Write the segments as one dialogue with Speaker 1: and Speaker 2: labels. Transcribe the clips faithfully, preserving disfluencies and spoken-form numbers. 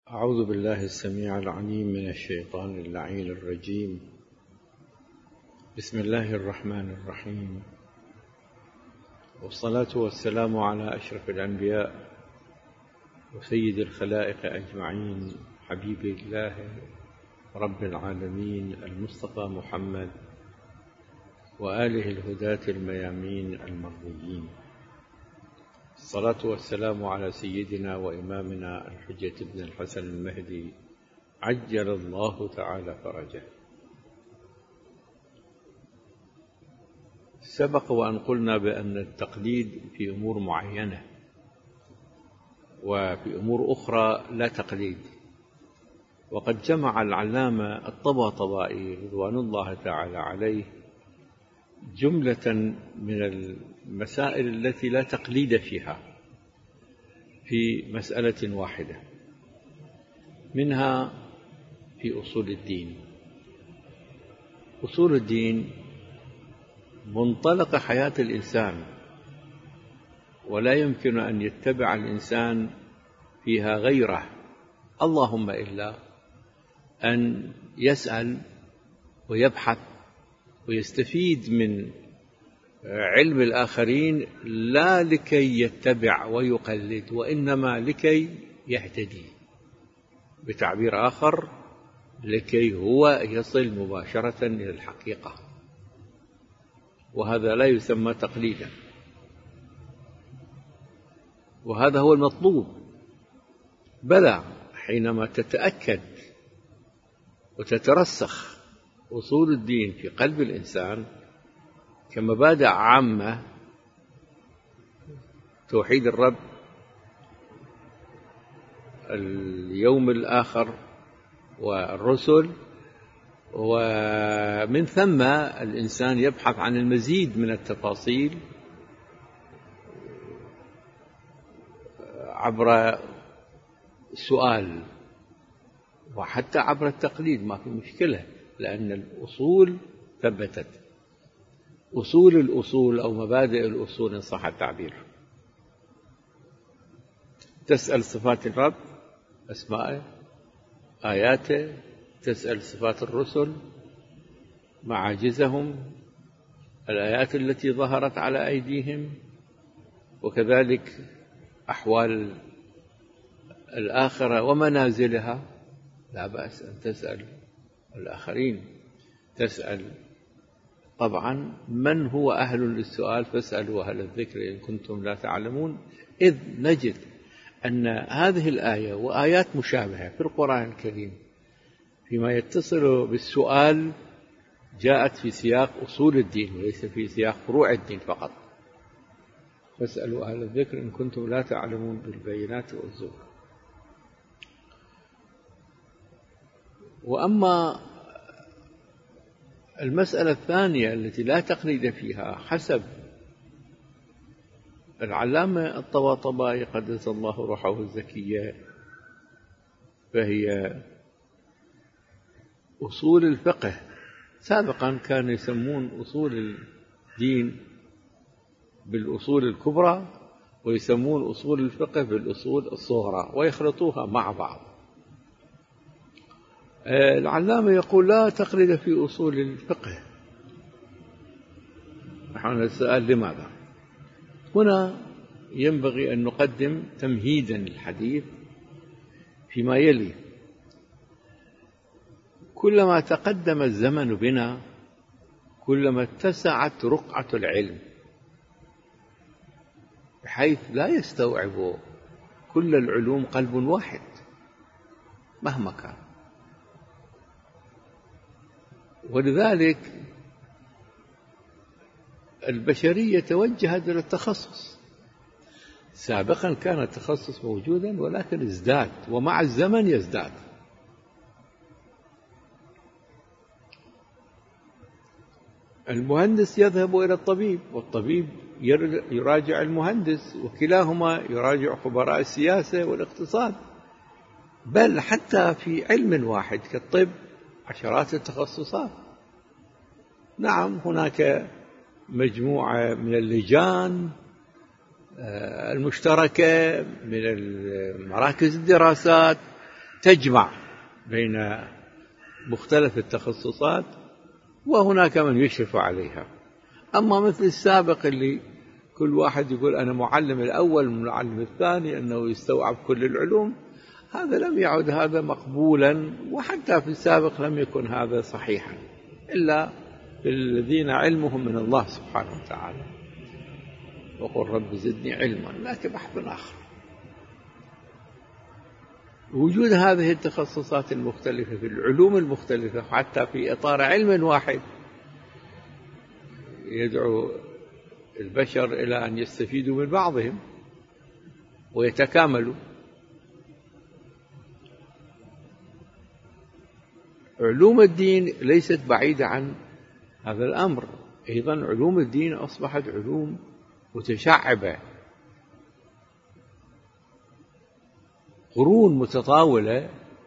Speaker 1: أعوذ بالله السميع العليم من الشيطان اللعين الرجيم. بسم الله الرحمن الرحيم، والصلاة والسلام على أشرف الأنبياء وسيد الخلائق أجمعين، حبيب الله رب العالمين المصطفى محمد وآله الهداة الميامين المرضيين. الصلاة والسلام على سيدنا وإمامنا الحجة بن الحسن المهدي عجل الله تعالى فرجه. سبق وأن قلنا بأن التقليد في أمور معينة، وفي أمور أخرى لا تقليد. وقد جمع العلامة الطباطبائي رضوان الله تعالى عليه جملة من المسائل التي لا تقليد فيها في مسألة واحدة، منها في أصول الدين. أصول الدين منطلق حياة الإنسان، ولا يمكن أن يتبع الإنسان فيها غيره، اللهم إلا أن يسأل ويبحث ويستفيد من علم الآخرين، لا لكي يتبع ويقلد، وإنما لكي يهتدي، بتعبير آخر لكي هو يصل مباشرة إلى الحقيقة، وهذا لا يسمى تقليدا، وهذا هو المطلوب. بلى حينما تتأكد وتترسخ أصول الدين في قلب الإنسان كمبادئ عامة، توحيد الرب، اليوم الآخر، والرسل، ومن ثم الإنسان يبحث عن المزيد من التفاصيل عبر السؤال وحتى عبر التقليد، ما في مشكلة، لأن الأصول ثبتت. أصول الأصول أو مبادئ الأصول إن صح التعبير. تسأل صفات الرب، أسماءه، آياته، تسأل صفات الرسل، معاجزهم، الآيات التي ظهرت على أيديهم، وكذلك أحوال الآخرة ومنازلها. لا بأس أن تسأل الآخرين. تسأل طبعا من هو أهل للسؤال، فاسألوا أهل الذكر إن كنتم لا تعلمون. إذ نجد أن هذه الآية وآيات مشابهة في القرآن الكريم فيما يتصل بالسؤال جاءت في سياق أصول الدين وليس في سياق فروع الدين فقط. فاسألوا أهل الذكر إن كنتم لا تعلمون بالبينات والزبر. وأما المسألة الثانية التي لا تقليد فيها حسب العلامة الطباطبائي قدس الله روحه الزكية، فهي أصول الفقه. سابقا كانوا يسمون أصول الدين بالأصول الكبرى، ويسمون أصول الفقه بالأصول الصغرى، ويخلطوها مع بعض. العلامة يقول لا تقليد في أصول الفقه. نحن نسأل لماذا؟ هنا ينبغي أن نقدم تمهيدا للحديث فيما يلي. كلما تقدم الزمن بنا كلما اتسعت رقعة العلم، بحيث لا يستوعب كل العلوم قلب واحد مهما كان. ولذلك البشرية توجهت إلى التخصص. سابقا كان التخصص موجودا ولكن ازداد، ومع الزمن يزداد. المهندس يذهب إلى الطبيب، والطبيب يراجع المهندس، وكلاهما يراجع خبراء السياسة والاقتصاد. بل حتى في علم واحد كالطب عشرات التخصصات. نعم هناك مجموعة من اللجان المشتركة من مراكز الدراسات تجمع بين مختلف التخصصات، وهناك من يشرف عليها. أما مثل السابق اللي كل واحد يقول أنا معلم الأول والمعلم الثاني، أنه يستوعب كل العلوم، هذا لم يعد هذا مقبولا، وحتى في السابق لم يكن هذا صحيحا إلا الذين علمهم من الله سبحانه وتعالى. وقل رب زدني علما، لكن بحث آخر. وجود هذه التخصصات المختلفة في العلوم المختلفة حتى في إطار علم واحد يدعو البشر إلى أن يستفيدوا من بعضهم ويتكاملوا. علوم الدين ليست بعيدة عن هذا الأمر أيضا. علوم الدين أصبحت علوم متشعبة، قرون متطاولة،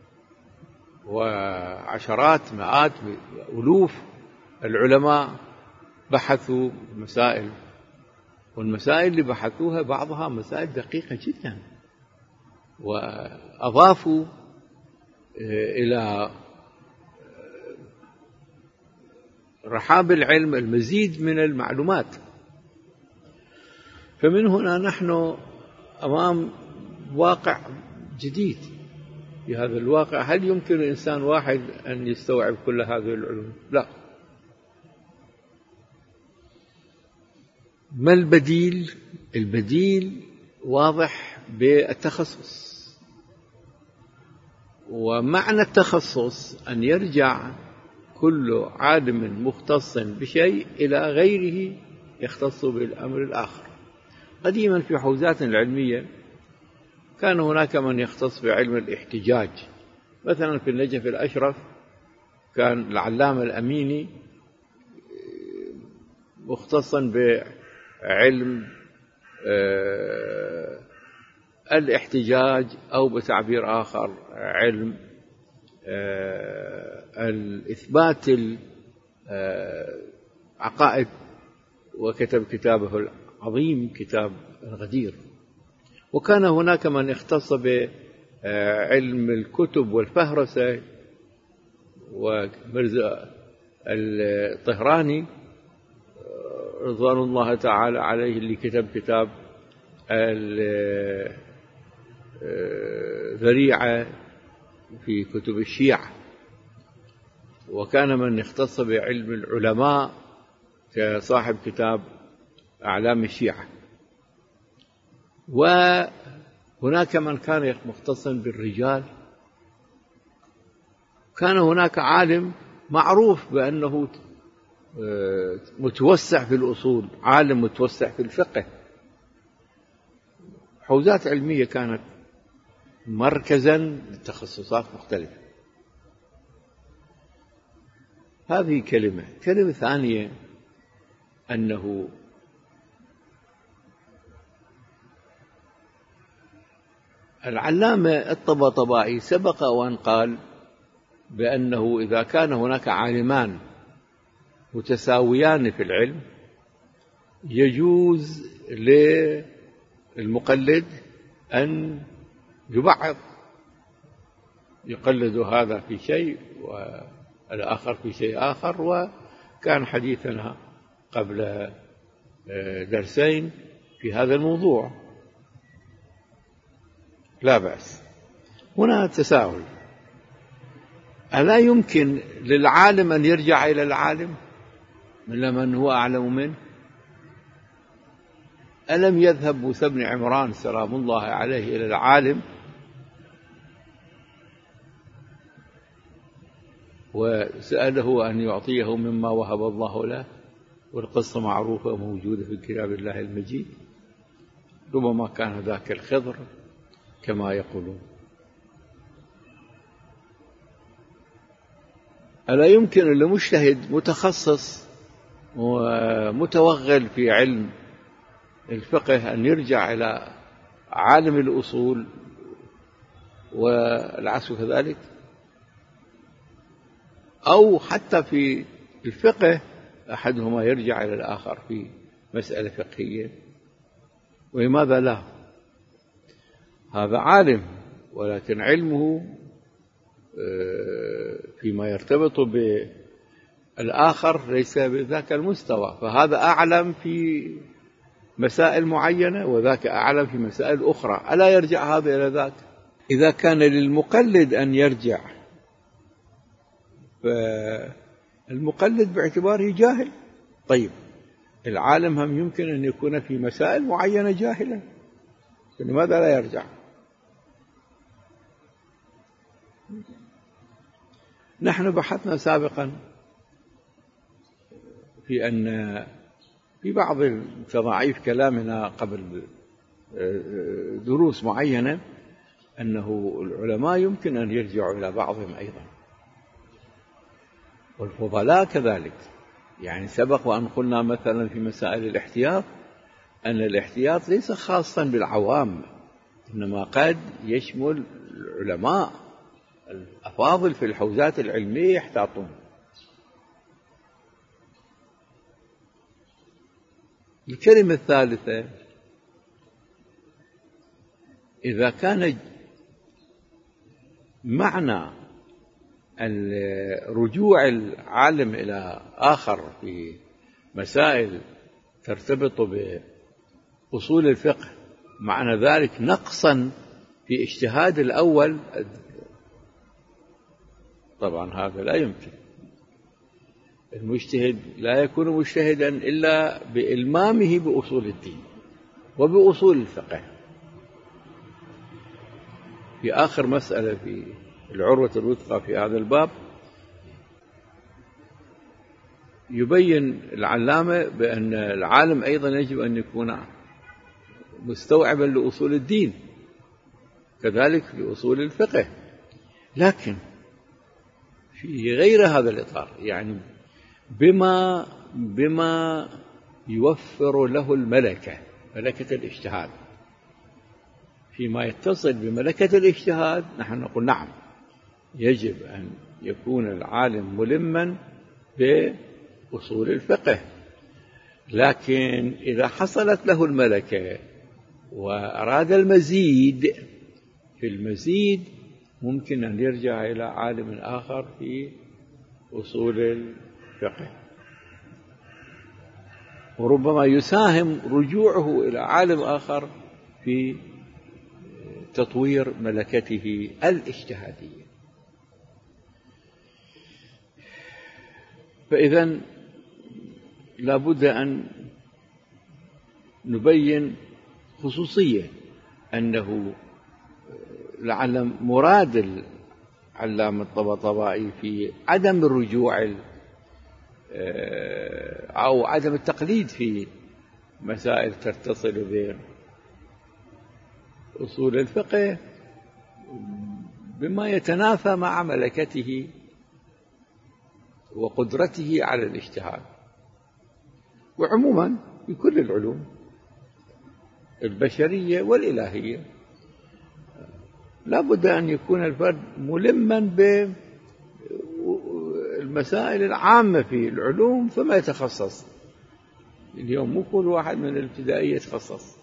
Speaker 1: وعشرات مئات ألوف العلماء بحثوا مسائل، والمسائل اللي بحثوها بعضها مسائل دقيقة جدا، وأضافوا إلى رحاب العلم المزيد من المعلومات. فمن هنا نحن أمام واقع جديد. في هذا الواقع هل يمكن إنسان واحد أن يستوعب كل هذه العلوم؟ لا. ما البديل؟ البديل واضح بالتخصص. ومعنى التخصص أن يرجع كل عالم مختص بشيء إلى غيره يختص بالأمر الآخر. قديما في حوزاتنا العلمية كان هناك من يختص بعلم الاحتجاج. مثلا في النجف الأشرف كان العلامة الأميني مختصا بعلم الاحتجاج، أو بتعبير آخر علم الإثبات العقائد، وكتب كتابه العظيم كتاب الغدير. وكان هناك من اختص بعلم الكتب والفهرسة، ومرزا الطهراني رضوان الله تعالى عليه اللي كتب كتاب الذريعة في كتب الشيعة. وكان من اختص بعلم العلماء كصاحب كتاب أعلام الشيعة. وهناك من كان مختصا بالرجال. كان هناك عالم معروف بأنه متوسع في الأصول، عالم متوسع في الفقه. حوزات علمية كانت مركزا لتخصصات مختلفة. هذه كلمة. كلمة ثانية أنه العلامة الطباطبائي سبق وأن قال بأنه إذا كان هناك عالمان متساويان في العلم يجوز للمقلد أن يبعض، يقلد هذا في شيء والآخر في شيء آخر. وكان حديثنا قبل درسين في هذا الموضوع. لا بأس. هنا تساؤل: ألا يمكن للعالم أن يرجع إلى العالم من من هو أعلم منه؟ ألم يذهب موسى بن عمران سلام الله عليه إلى العالم وسأله أن يعطيه مما وهب الله له؟ والقصة معروفة وموجودة في كتاب الله المجيد. ربما كان ذاك الخضر كما يقولون. ألا يمكن لمجتهد متخصص ومتوغل في علم الفقه أن يرجع إلى عالم الأصول والعكس كذلك؟ أو حتى في الفقه أحدهما يرجع إلى الآخر في مسألة فقهية؟ ولماذا لا؟ هذا عالم ولكن علمه فيما يرتبط بالآخر ليس بذاك المستوى، فهذا أعلم في مسائل معينة وذاك أعلم في مسائل أخرى، ألا يرجع هذا إلى ذاك؟ إذا كان للمقلد أن يرجع، فالمقلد باعتباره جاهل. طيب العالم هم يمكن أن يكون في مسائل معينة جاهلا، فلماذا لا يرجع؟ نحن بحثنا سابقا في أن في بعض تضاعيف كلامنا قبل دروس معينة أنه العلماء يمكن أن يرجعوا إلى بعضهم أيضا، والفضلاء كذلك. يعني سبق وأن قلنا مثلا في مسائل الاحتياط أن الاحتياط ليس خاصا بالعوام، إنما قد يشمل العلماء الأفاضل في الحوزات العلمية يحتاطون. الكلمة الثالثة، إذا كان معنى رجوع العالم إلى آخر في مسائل ترتبط بأصول الفقه معنى ذلك نقصا في اجتهاد الأول، طبعا هذا لا يمكن. المجتهد لا يكون مجتهدا إلا بإلمامه بأصول الدين وبأصول الفقه. في آخر مسألة في العروة الوثقى في هذا الباب يبين العلامة بأن العالم أيضا يجب أن يكون مستوعبا لأصول الدين كذلك لأصول الفقه، لكن في غير هذا الإطار، يعني بما بما يوفر له الملكة، ملكة الاجتهاد. فيما يتصل بملكة الاجتهاد نحن نقول نعم يجب أن يكون العالم ملما بأصول الفقه، لكن إذا حصلت له الملكة وأراد المزيد، في المزيد ممكن أن يرجع إلى عالم آخر في أصول الفقه، وربما يساهم رجوعه إلى عالم آخر في تطوير ملكته الاجتهادية. فإذن لابد أن نبين خصوصية أنه لعل مراد العلامة الطباطبائي في عدم الرجوع أو عدم التقليد في مسائل تتصل بأصول الفقه بما يتنافى مع ملكته وقدرته على الاجتهاد، وعموما في كل العلوم البشرية والإلهية لا بد أن يكون الفرد ملما بالمسائل العامة في العلوم ثم يتخصص. اليوم مو كل واحد من الابتدائية يتخصص،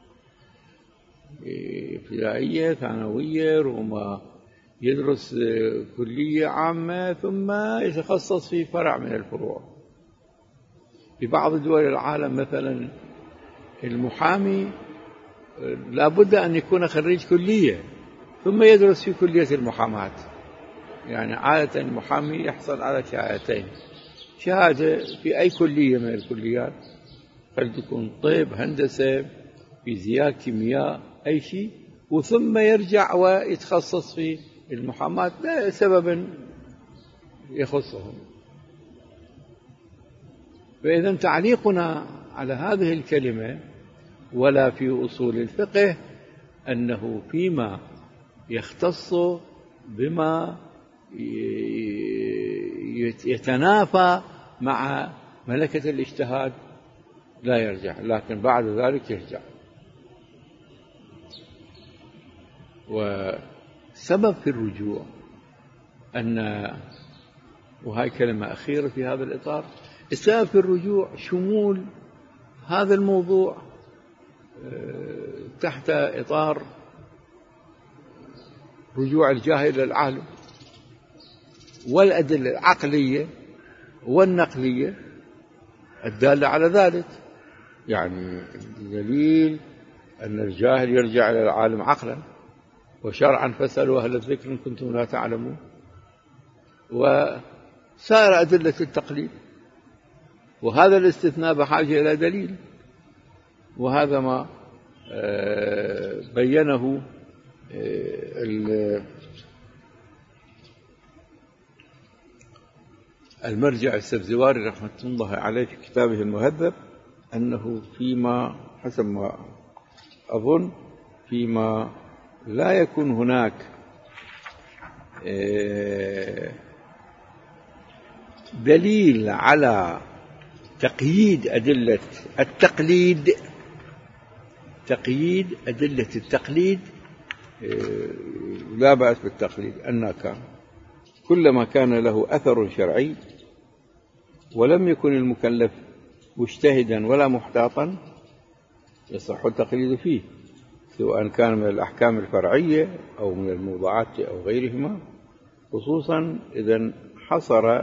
Speaker 1: ابتدائية ثانوية ربما يدرس كلية عامة ثم يتخصص في فرع من الفروع. في بعض دول العالم مثلا المحامي لا بد أن يكون خريج كلية ثم يدرس في كلية المحاماة، يعني عادة المحامي يحصل على شهادتين، شهادة في أي كلية من الكليات، قد تكون طب، هندسة، فيزياء، كيمياء، أي شيء، وثم يرجع ويتخصص في المحاماة لسبب يخصهم. فإذا تعليقنا على هذه الكلمة ولا في أصول الفقه أنه فيما يختص بما يتنافى مع ملكة الاجتهاد لا يرجع، لكن بعد ذلك يرجع. وسبب في الرجوع أن، وهي كلمة أخيرة في هذا الإطار، السبب في الرجوع شمول هذا الموضوع تحت إطار رجوع الجاهل إلى العالم. والأدلة العقلية والنقلية الدالة على ذلك. يعني دليل أن الجاهل يرجع إلى العالم عقلا، وشرعا فاسألوا أهل الذكر إن كنتم لا تعلمون، وسائر أدلة التقليد. وهذا الاستثناء بحاجة إلى دليل، وهذا ما بينه المرجع السبزواري رحمة الله عليه في كتابه المهذب، أنه فيما حسب ما أظن فيما لا يكون هناك دليل على تقييد أدلة التقليد تقييد أدلة التقليد لا بأس بالتقليد أن كان كلما كان له أثر شرعي ولم يكن المكلف مجتهدا ولا محتاطا يصح التقليد فيه، سواء كان من الأحكام الفرعية أو من الموضوعات أو غيرهما، خصوصا إذا حصر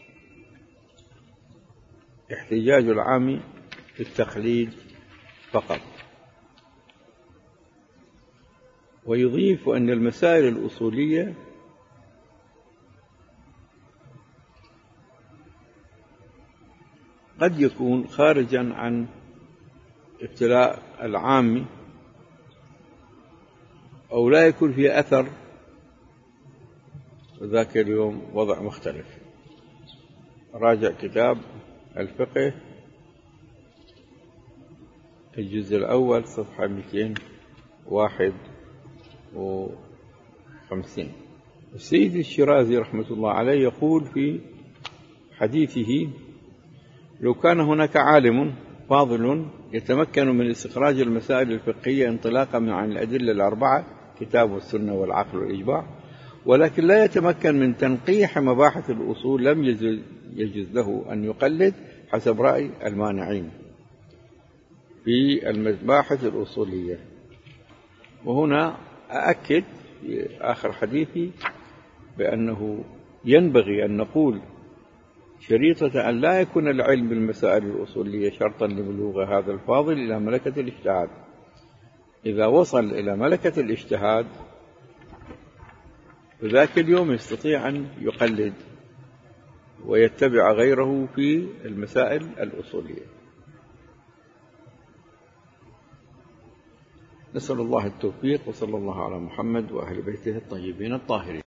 Speaker 1: احتجاج العام في التقليد فقط. ويضيف أن المسائل الأصولية قد يكون خارجا عن ابتلاء العام أو لا يكون فيه أثر، ذاك اليوم وضع مختلف. راجع كتاب الفقه الجزء الأول صفحة مئتين وواحد وخمسين. السيد الشيرازي رحمة الله عليه يقول في حديثه: لو كان هناك عالم فاضل يتمكن من استخراج المسائل الفقهية انطلاقا عن الأدلة الأربعة كتاب والسنة والعقل والإجماع، ولكن لا يتمكن من تنقيح مباحث الأصول، لم يجوز له أن يقلد حسب رأي المانعين في المباحث الأصولية. وهنا أأكد في آخر حديثي بأنه ينبغي أن نقول شريطة أن لا يكون العلم بالمسائل الأصولية شرطا لبلوغ هذا الفاضل إلى ملكة الاجتهاد. إذا وصل إلى ملكة الاجتهاد فذاك اليوم يستطيع أن يقلد ويتبع غيره في المسائل الأصولية. نسأل الله التوفيق، وصلى الله على محمد وأهل بيته الطيبين الطاهرين.